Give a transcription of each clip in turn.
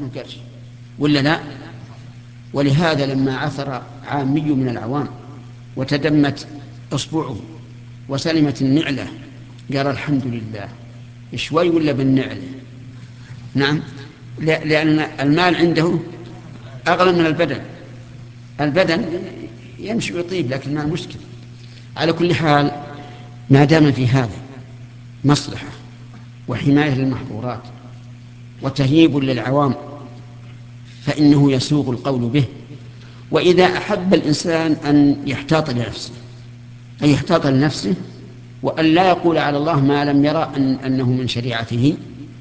قرش، ولا لا؟ ولهذا لما عثر عامي من العوام وتدمت إصبعه وسلمت النعلة قال الحمد لله، شوي ولا بالنعلة؟ نعم، لأن المال عنده أغلى من البدن. البدن يمشي ويطيب لكن ما المشكلة. على كل حال، ما دام في هذا مصلحة وحماية للمحظورات وتهييب للعوام فإنه يسوغ القول به. وإذا أحب الإنسان أن يحتاط لنفسه، أن يحتاط لنفسه وأن لا يقول على الله ما لم يرى أنه من شريعته،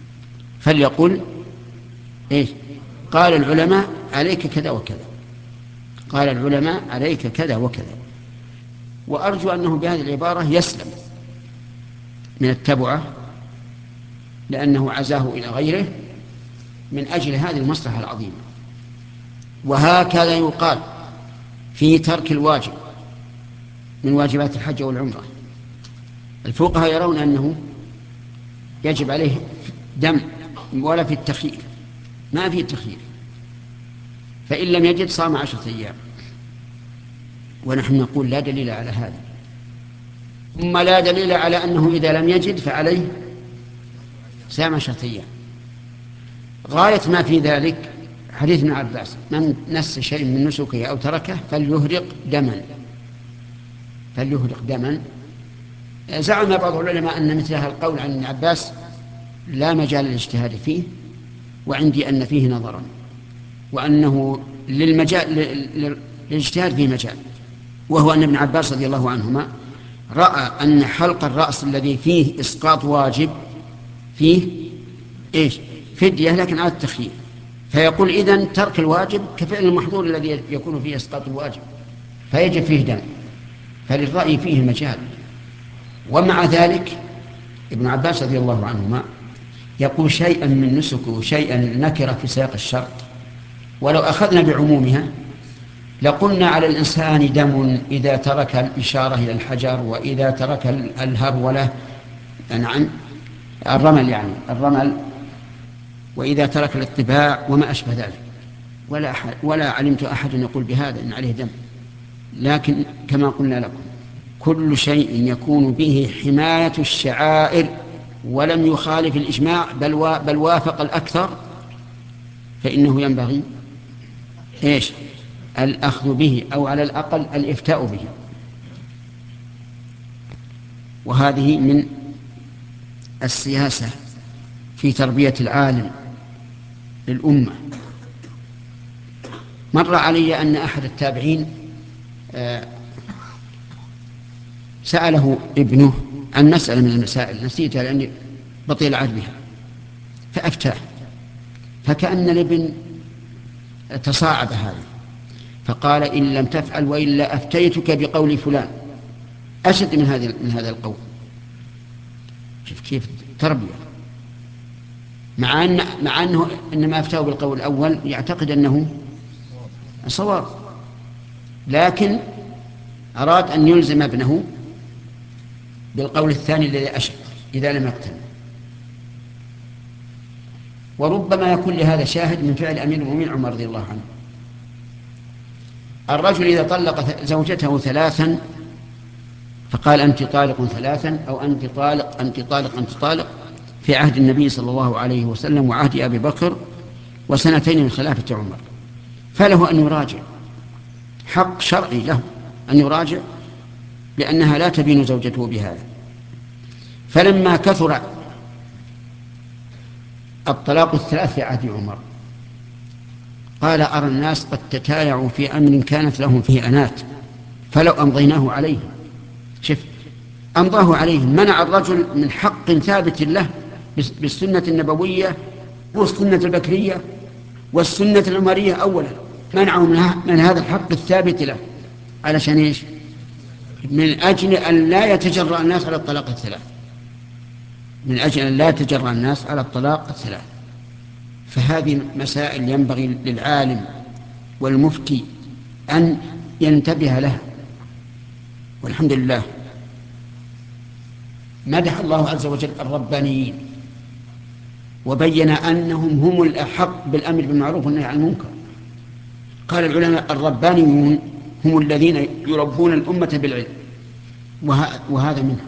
فليقل إيش؟ قال العلماء عليك كذا وكذا، قال العلماء عليك كذا وكذا. وأرجو أنه بهذه العبارة يسلم من التبعة، لأنه عزاه إلى غيره من أجل هذه المصلحة العظيمة. وهكذا يقال في ترك الواجب من واجبات الحج والعمرة. الفقهاء يرون أنه يجب عليه دم، ولا في التخيير، ما في التخيير، فإن لم يجد صام 10 أيام. ونحن نقول لا دليل على هذا، ثم لا دليل على أنه إذا لم يجد فعليه صام 10 أيام. غاية ما في ذلك حديث ابن عباس: من نس شيء من نسكه أو تركه فليهرق دما، فليهرق دما. زعم بعض العلماء أن مثل هذا القول عن ابن عباس لا مجال للاجتهاد فيه، وعندي أن فيه نظرا، وأنه للاجتهاد فيه مجال. وهو أن ابن عباس رضي الله عنهما رأى أن حلق الرأس الذي فيه إسقاط واجب فيه إيش؟ فدية، لكن على التخيير. فيقول إذن ترك الواجب كفعل المحظور الذي يكون فيه إسقاط الواجب، فيجب فيه دم. فللرأي فيه مجال. ومع ذلك ابن عباس رضي الله عنهما يقول شيئا من نسكه شيئا نكر في سياق الشرط، ولو أخذنا بعمومها لقلنا على الإنسان دم إذا ترك الإشارة إلى الحجر، وإذا ترك الهرولة، نعم الرمل، يعني الرمل، وإذا ترك الاطباع وما أشبه ذلك. ولا علمت أحد يقول بهذا إن عليه دم. لكن كما قلنا لكم كل شيء يكون به حماية الشعائر ولم يخالف الإجماع بل وافق الأكثر فإنه ينبغي إيش؟ الأخذ به، أو على الأقل الإفتاء به. وهذه من السياسة في تربية العالم للأمة. مر علي أن أحد التابعين سأله ابنه عن مسألة من المسائل نسيتها لأني بطيء العهد بها، فأفتاه، فكأن الابن تصاعد هذا، فقال: إن لم تفعل وإلا أفتيتك بقول فلان. أشد من هذا القول. شوف كيف تربية، مع أنه إنما أفتاه بالقول الأول يعتقد أنه صواب، لكن أراد أن يلزم ابنه بالقول الثاني الذي أشد إذا لم يقتنع. وربما يكون لهذا شاهد من فعل أمير المؤمنين عمر رضي الله عنه. الرجل إذا طلق زوجته 3 فقال: أنت طالق 3، أو أنت طالق أنت طالق أنت طالق، في عهد النبي صلى الله عليه وسلم وعهد أبي بكر وسنتين من خلافة عمر، فله أن يراجع، حق شرعي له أن يراجع، لأنها لا تبين زوجته بهذا. فلما كثر الطلاق 3 في عهد عمر قال: أرى الناس قد تتايعوا في أمر كانت لهم فيه أنات فلو أمضيناه عليه. شف، أمضاه عليه، منع الرجل من حق ثابت له بالسنة النبوية والسنة البكرية والسنة العمرية أولا، منعه من هذا الحق الثابت له. علشان إيش؟ من أجل أن لا يتجرأ الناس على الطلاق 3، من أجل أن لا يتجرأ الناس على الطلاق 3. فهذه مسائل ينبغي للعالم والمفتي أن ينتبه لها. والحمد لله مدح الله عز وجل الربانيين وبين أنهم هم الأحق بالأمر بالمعروف والنهي عن المنكر. قال العلماء الربانيون هم الذين يربون الأمة بالعلم، وهذا منها،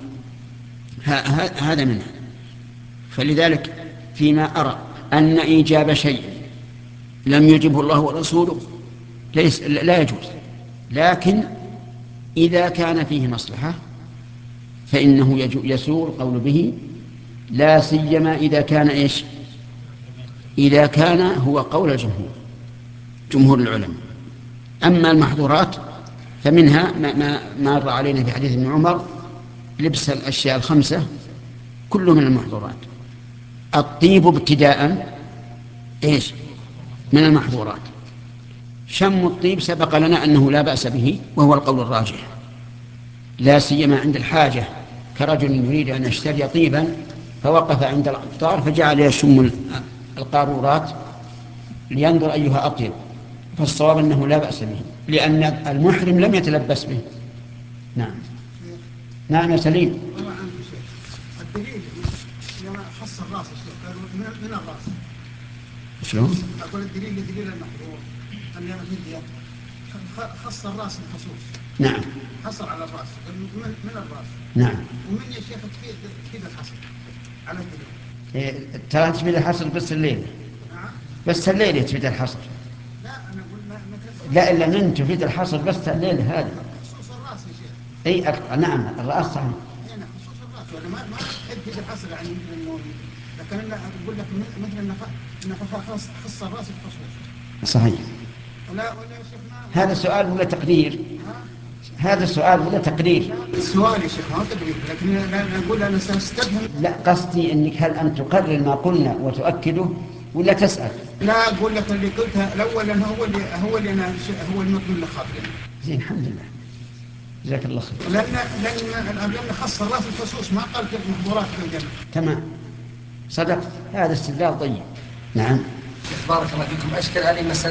هذا منها. فلذلك فيما أرى أن إيجاب شيء لم يجبه الله ورسوله لا يجوز، لكن إذا كان فيه مصلحة فإنه يسوغ القول به، لا سيما إذا كان إيش؟ إذا كان هو قول جمهور العلماء. أما المحظورات فمنها ما مر علينا في حديث ابن عمر: لبس الأشياء الخمسة كله من المحظورات. الطيب ابتداء إيش؟ من المحظورات. شم الطيب سبق لنا أنه لا بأس به، وهو القول الراجح، لا سيما عند الحاجة، كرجل يريد أن يشتري طيبا فوقف عند العطار فجعل يشم القارورات لينظر أيها أطيب، فالصواب أنه لا بأس به لأن المحرم لم يتلبس به. نعم. نعم يا سليم. الدليل لما خص الراس قالوا من الراس. شلون؟ أقول الدليل المحظور أن الهدية خص الراس الخصوص. نعم. حصر على الراس من الراس. نعم. ومن يا شيخ تفيد الحصر على الدليل. ترى تفيد الحصر بس الليل. نعم. بس الليل تفيد الحصر. لا أنا أقول ما لا إلا من تفيد الحصر بس الليل هذا. خصوص الراس يا شيخ. نعم الرأس صحيح. يعني خصوص الراس ولا ما تفيد الحصر يعني الموضوع. لكن أنا أقول لك مثل إن خص الراس الخصوص. صحيح. ولا يا شيخ هذا سؤال ولا تقدير؟ هذا سؤال ولا تقرير؟ السؤال يا شيخ ما تقرير، لكن أنا أقول أنا سأستفهم. لا قصدي أنك هل أن تقرر ما قلنا وتؤكده ولا تسأل؟ لا أقول لك اللي قلتها الأول أنا هو اللي أنا هو المطلوب اللي خاطري. زين الحمد لله، جزاك الله خير. لأن خص الراس الخصوص ما قال كيف محظورات في الجنة. تمام، صدق، هذا استدلال طيب. نعم. بارك الله فيكم. أشكل هذه المسألة